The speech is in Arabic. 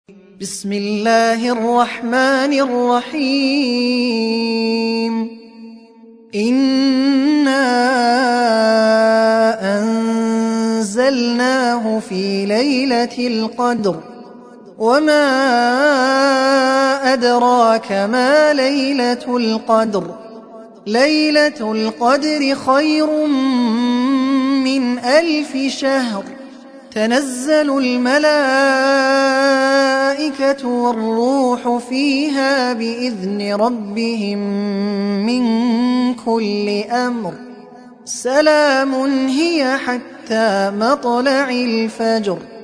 بسم الله الرحمن الرحيم إنا أنزلناه في ليلة القدر وما أدراك ما ليلة القدر ليلة القدر خير من 1000 شهر تنزل الملائكة والروح فيها بإذن ربهم من كل أمر سلام هي حتى مطلع الفجر.